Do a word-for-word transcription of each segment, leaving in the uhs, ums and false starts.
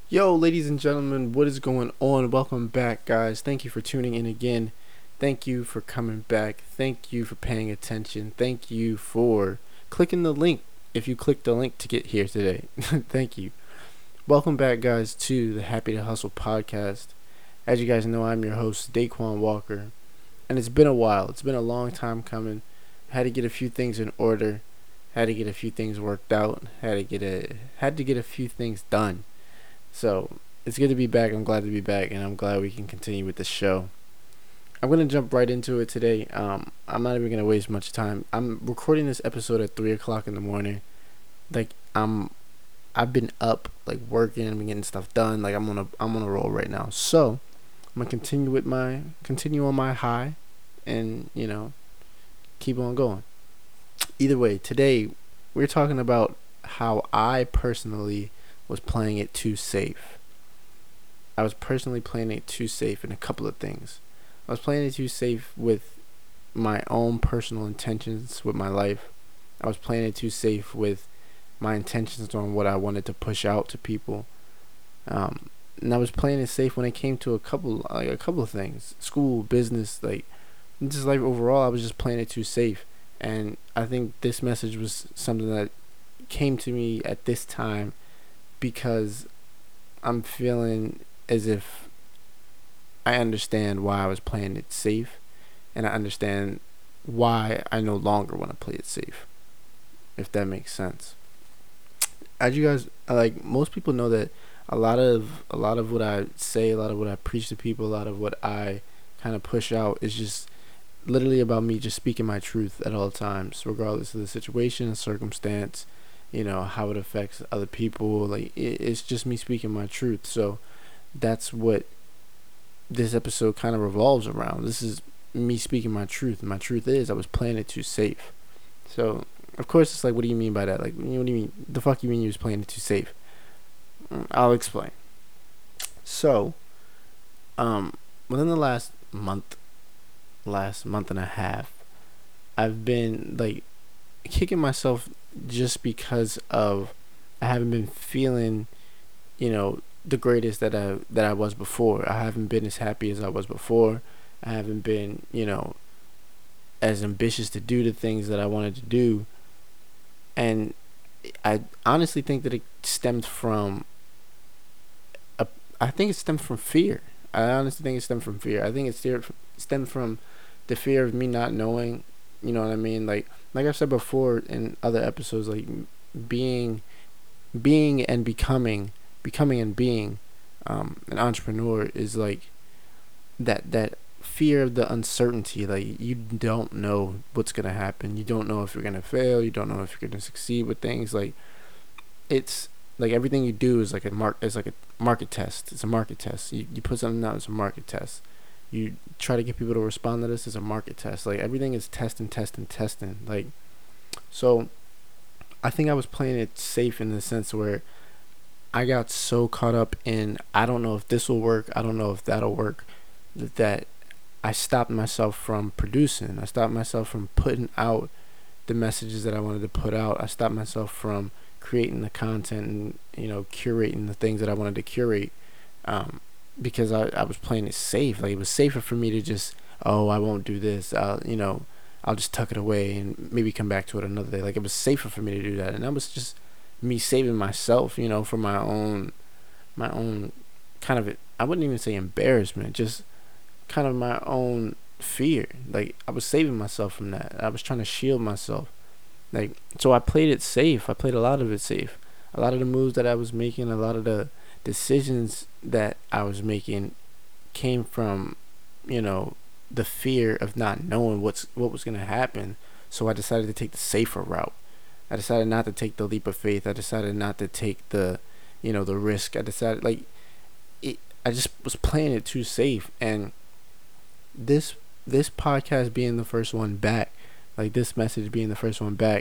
Yo, ladies and gentlemen, what is going on? Welcome back, guys. Thank you for tuning in again. Thank you for coming back. Thank you for paying attention. Thank you for clicking the link if you clicked the link to get here today. Thank you. Welcome back, guys, to the Happy to Hustle podcast. As you guys know, I'm your host, Daquan Walker. And it's been a while. It's been a long time coming. Had to get a few things in order. Had to get a few things worked out. Had to get a had to get a few things done. So it's good to be back. I'm glad to be back, and I'm glad we can continue with the show. I'm gonna jump right into it today. Um, I'm not even gonna waste much time. I'm recording this episode at three o'clock in the morning. Like I'm, I've been up, like working and getting stuff done. Like I'm on a, I'm on a roll right now. So I'm gonna continue with my, continue on my high, and you know, keep on going. Either way, today we're talking about how I personally was playing it too safe. I was personally playing it too safe in a couple of things. I was playing it too safe with my own personal intentions with my life. I was playing it too safe with my intentions on what I wanted to push out to people. Um, and I was playing it safe when it came to a couple, like a couple of things, school, business, like just life overall. I was just playing it too safe, and I think this message was something that came to me at this time because I'm feeling as if I understand why I was playing it safe, and I understand why I no longer want to play it safe, if that makes sense. As you guys, like, most people know that a lot of a lot of what I say, a lot of what I preach to people, a lot of what I kind of push out is just literally about me just speaking my truth at all times, regardless of the situation and circumstance, you know, how it affects other people. Like it, it's just me speaking my truth. So that's what this episode kind of revolves around. This is me speaking my truth. And my truth is I was playing it too safe. So of course it's like, what do you mean by that? Like, what do you mean? The fuck you mean you was playing it too safe? I'll explain. So, um, within the last month, last month and a half, I've been like kicking myself just because of I haven't been feeling, you know, the greatest that I that I was before. I haven't been as happy as I was before. I haven't been, you know, as ambitious to do the things that I wanted to do. And I honestly think that it stemmed from a, I think it stemmed from fear. I honestly think it stemmed from fear. I think it stemmed from the fear of me not knowing, you know what I mean? Like like I've said before in other episodes, like being being and becoming becoming and being um, an entrepreneur is like that that fear of the uncertainty. Like you don't know what's gonna happen. You don't know if you're gonna fail. You don't know if you're gonna succeed with things. Like it's like everything you do is like a mark. It's like a market test. It's a market test. You you put something out. It's a market test. You try to get people to respond to this. It's a market test. Like everything is testing, testing, testing. Like so, I think I was playing it safe in the sense where I got so caught up in I don't know if this will work. I don't know if that'll work. That I stopped myself from producing. I stopped myself from putting out the messages that I wanted to put out. I stopped myself from creating the content and, you know, curating the things that I wanted to curate, um, because I, I was playing it safe. Like it was safer for me to just, oh, I won't do this. I'll, you know, I'll just tuck it away and maybe come back to it another day. Like it was safer for me to do that, and that was just me saving myself, you know, for my own, my own kind of, I wouldn't even say embarrassment, just kind of my own fear. Like I was saving myself from that. I was trying to shield myself. Like so, I played it safe. I played a lot of it safe. A lot of the moves that I was making, a lot of the decisions that I was making, came from, you know, the fear of not knowing what's what was gonna happen. So I decided to take the safer route. I decided not to take the leap of faith. I decided not to take the, you know, the risk. I decided like, it. I just was playing it too safe, and this this podcast being the first one back, like this message being the first one back,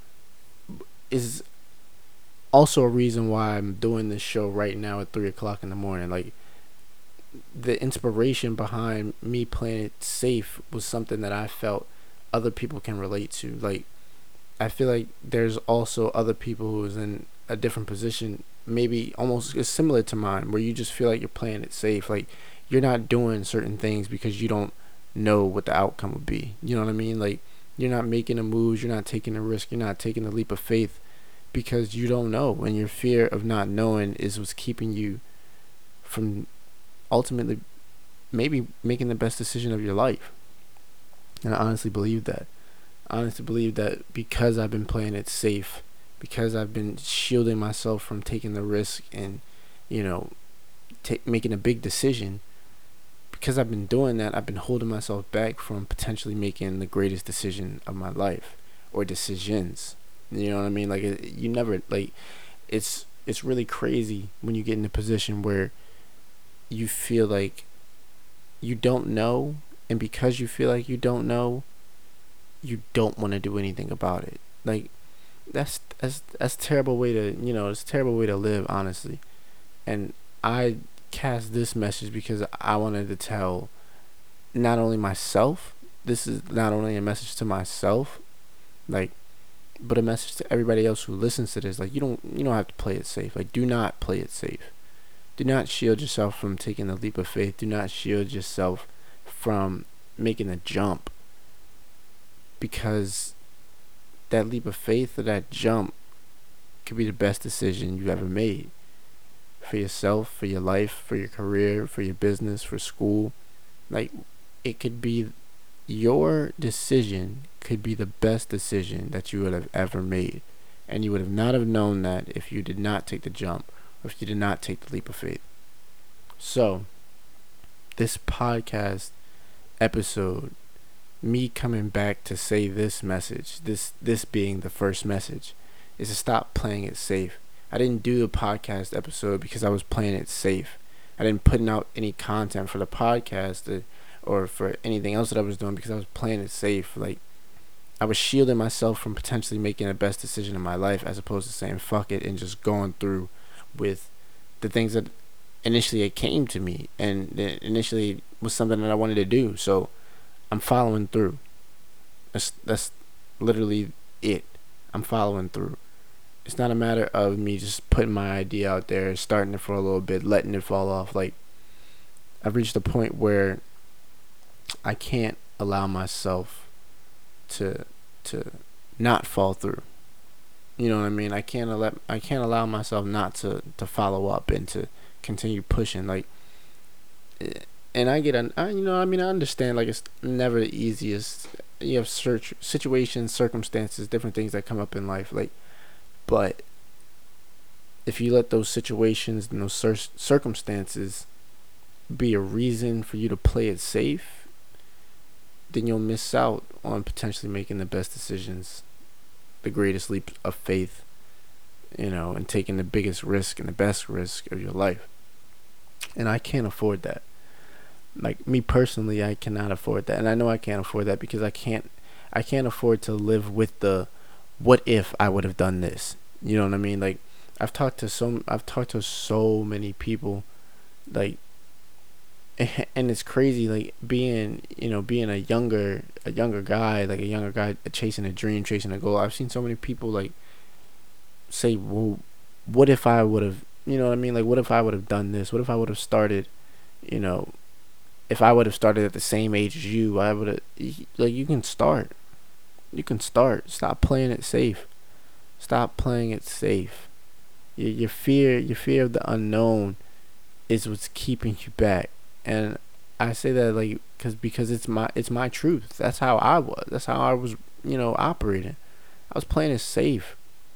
is also a reason why I'm doing this show right now at three o'clock in the morning. Like the inspiration behind me playing it safe was something that I felt other people can relate to. Like I feel like there's also other people who's in a different position maybe almost is similar to mine, where you just feel like you're playing it safe. Like you're not doing certain things because you don't know what the outcome would be. You know what I mean? Like you're not making the moves, you're not taking the risk, you're not taking the leap of faith because you don't know, and your fear of not knowing is what's keeping you from ultimately maybe making the best decision of your life. And I honestly believe that. I honestly believe that because I've been playing it safe, because I've been shielding myself from taking the risk and, you know, t- making a big decision, because I've been doing that, I've been holding myself back from potentially making the greatest decision of my life, or decisions. You know what I mean? Like it, you never like it's it's really crazy when you get in a position where you feel like you don't know, and because you feel like you don't know, you don't want to do anything about it. Like that's that's that's a terrible way to, you know, it's a terrible way to live, honestly. And I cast this message because I wanted to tell not only myself, this is not only a message to myself, like, but a message to everybody else who listens to this. Like, you don't you don't have to play it safe. Like, do not play it safe. Do not shield yourself from taking the leap of faith. Do not shield yourself from making a jump, because that leap of faith or that jump could be the best decision you've ever made for yourself, for your life, for your career, for your business, for school. Like, it could be your decision could be the best decision that you would have ever made, and you would have not have known that if you did not take the jump, or if you did not take the leap of faith. So this podcast episode, me coming back to say this message, this this being the first message, is to stop playing it safe. I didn't do the podcast episode because I was playing it safe. I didn't put out any content for the podcast or, or for anything else that I was doing because I was playing it safe. Like, I was shielding myself from potentially making the best decision in my life, as opposed to saying fuck it and just going through with the things that initially it came to me, and initially was something that I wanted to do. So I'm following through. That's that's literally it. I'm following through. It's not a matter of me just putting my idea out there, starting it for a little bit, letting it fall off. Like, I've reached a point where I can't allow myself to to not fall through. You know what I mean? I can't let I can't allow myself not to, to follow up and to continue pushing. Like, and I get an I, you know I mean I understand, like, it's never the easiest. You have search situations, circumstances, different things that come up in life. Like, but if you let those situations and those cir- circumstances be a reason for you to play it safe, then you'll miss out on potentially making the best decisions, the greatest leap of faith, you know, and taking the biggest risk and the best risk of your life. And I can't afford that. Like, me personally, I cannot afford that. And I know I can't afford that because I can't I can't afford to live with the what if I would have done this. You know what I mean? Like, I've talked to so I've talked to so many people, like, and it's crazy, like, being, you know, being a younger a younger guy, like a younger guy chasing a dream, chasing a goal. I've seen so many people, like, say, well, what if I would have, you know what I mean? Like, what if I would have done this? What if I would have started, you know, if I would have started at the same age as you, I would have, like, you can start. You can start. Stop playing it safe. Stop playing it safe. Your, your fear, your fear of the unknown is what's keeping you back. And I say that, like, cause, because it's my, it's my truth. That's how I was. That's how I was, you know, operating. I was playing it safe.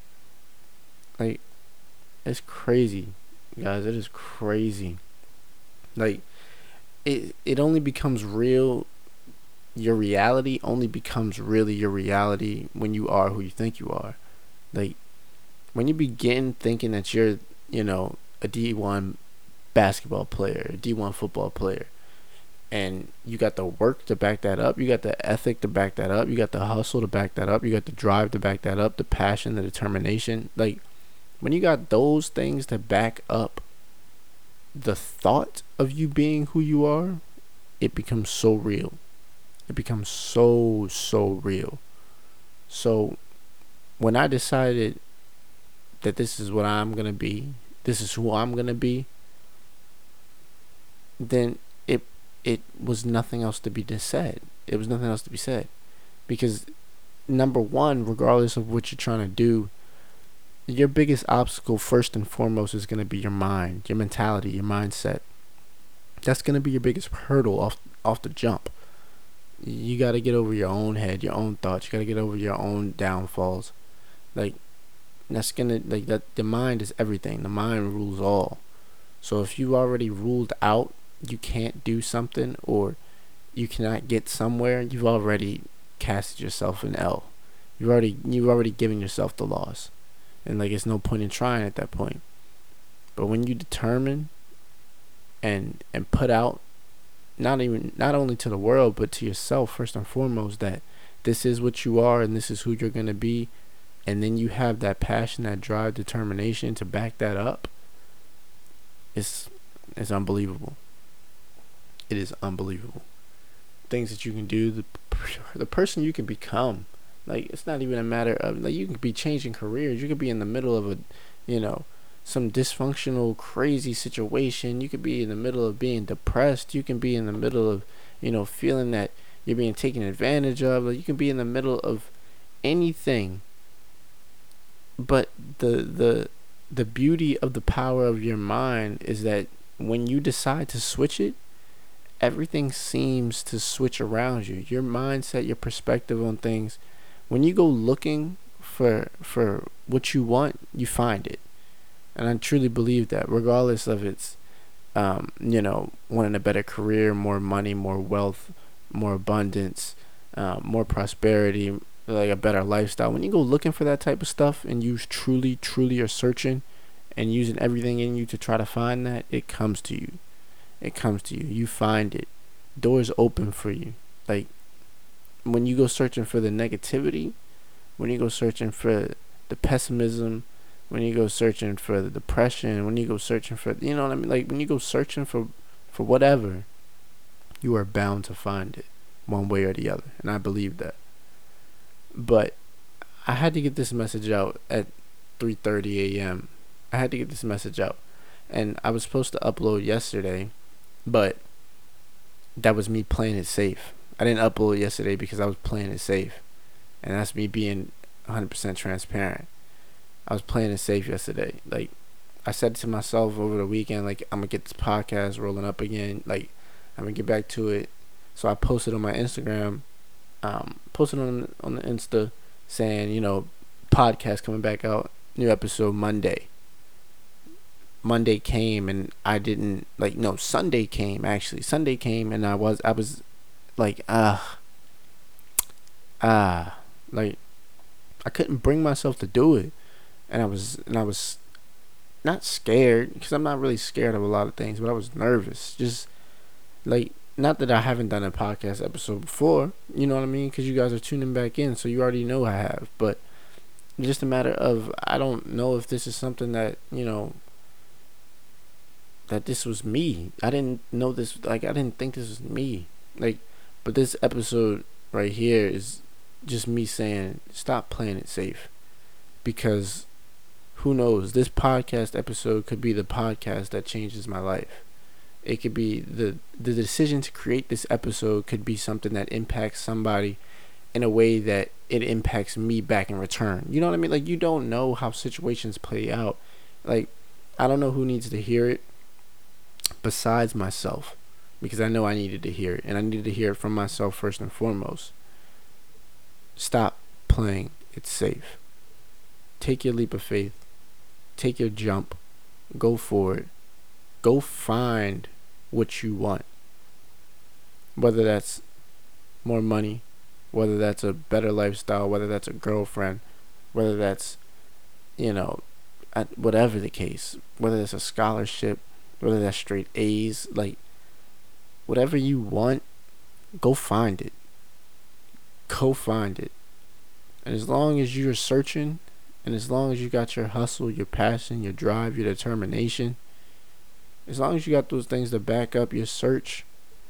Like, it's crazy, guys. It is crazy. Like, it it only becomes real. Your reality only becomes really your reality when you are who you think you are. Like, when you begin thinking that you're, you know, a D one basketball player, a D one football player, and you got the work to back that up, you got the ethic to back that up, you got the hustle to back that up, you got the drive to back that up, the passion, the determination. Like, when you got those things to back up the thought of you being who you are, it becomes so real. It becomes so, so real. So when I decided that this is what I'm going to be, this is who I'm gonna be, then it it was nothing else to be said. It was nothing else to be said. Because number one, regardless of what you're trying to do, your biggest obstacle first and foremost is gonna be your mind, your mentality, your mindset. That's gonna be your biggest hurdle off off the jump. You gotta get over your own head, your own thoughts. You gotta get over your own downfalls. Like that's gonna like that. The mind is everything. The mind rules all. So if you already ruled out, you can't do something, or you cannot get somewhere, you've already casted yourself an L. You already you've already given yourself the loss, and like it's no point in trying at that point. But when you determine and and put out, not even not only to the world but to yourself first and foremost, that this is what you are and this is who you're gonna be, and then you have that passion, that drive, determination to back that up. It's it's unbelievable. It is unbelievable. Things that you can do, the the person you can become. Like it's not even a matter of like you could be changing careers. You could be in the middle of a, you know, some dysfunctional, crazy situation. You could be in the middle of being depressed. You can be in the middle of, you know, feeling that you're being taken advantage of. Like you can be in the middle of anything. But the the the beauty of the power of your mind is that when you decide to switch it, everything seems to switch around you. Your mindset, your perspective on things. When you go looking for for what you want, you find it. And I truly believe that, regardless of its, um, you know, wanting a better career, more money, more wealth, more abundance, uh, more prosperity, like a better lifestyle. When you go looking for that type of stuff and you truly, truly are searching and using everything in you to try to find that, it comes to you. It comes to you. You find it. Doors open for you. Like when you go searching for the negativity, when you go searching for the pessimism, when you go searching for the depression, when you go searching for, you know what I mean? Like when you go searching for, for whatever, you are bound to find it one way or the other. And I believe that. But I had to get this message out at three thirty a.m. I had to get this message out. And I was supposed to upload yesterday, but that was me playing it safe. I didn't upload yesterday because I was playing it safe. And that's me being one hundred percent transparent. I was playing it safe yesterday. Like, I said to myself over the weekend, like, I'm going to get this podcast rolling up again. Like, I'm going to get back to it. So I posted on my Instagram, um, posted on, on the Insta saying, you know, podcast coming back out, new episode Monday. Monday came and I didn't, like, no, Sunday came, actually. Sunday came and I was, I was like, ah, ah, like, I couldn't bring myself to do it. And I was, and I was not scared, because I'm not really scared of a lot of things, but I was nervous. Just, like, not that I haven't done a podcast episode before, you know what I mean? Because you guys are tuning back in, so you already know I have. But just a matter of, I don't know if this is something that, you know, that this was me. I didn't know this, like, I didn't think this was me. Like, but this episode right here is just me saying, stop playing it safe. Because who knows, this podcast episode could be the podcast that changes my life. It could be the the decision to create this episode could be something that impacts somebody in a way that it impacts me back in return. You know what I mean? Like, you don't know how situations play out. Like, I don't know who needs to hear it besides myself, because I know I needed to hear it, and I needed to hear it from myself first and foremost. Stop playing it safe. Take your leap of faith. Take your jump. Go for it. Go find what you want. Whether that's more money, whether that's a better lifestyle, whether that's a girlfriend, whether that's, you know, whatever the case, whether it's a scholarship, whether that's straight A's, like, whatever you want, go find it. Go find it. And as long as you're searching, and as long as you got your hustle, your passion, your drive, your determination, as long as you got those things to back up your search,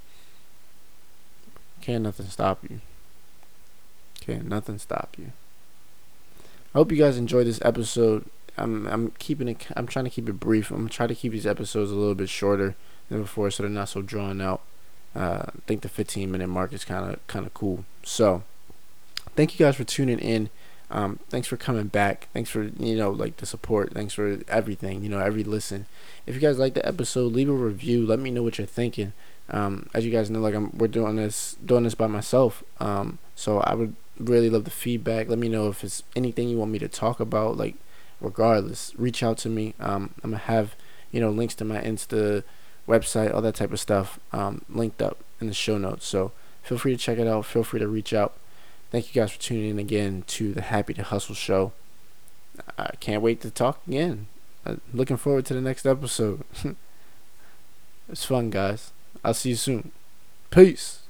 can't nothing stop you. Can't nothing stop you. I hope you guys enjoyed this episode. I'm I'm keeping it. I'm trying to keep it brief. I'm trying to keep these episodes a little bit shorter than before, so they're not so drawn out. Uh, I think the fifteen minute mark is kind of kind of cool. So, thank you guys for tuning in. Um, thanks for coming back. Thanks for you know like the support. Thanks for everything. You know every listen. If you guys like the episode, leave a review. Let me know what you're thinking. Um, as you guys know, like I'm we're doing this doing this by myself. Um, so I would really love the feedback. Let me know if it's anything you want me to talk about. Like, regardless, reach out to me. Um, I'm gonna have you know links to my Insta, website, all that type of stuff um, linked up in the show notes. So feel free to check it out. Feel free to reach out. Thank you guys for tuning in again to the Happy to Hustle show. I can't wait to talk again. Uh, looking forward to the next episode. It's fun, guys. I'll see you soon. Peace.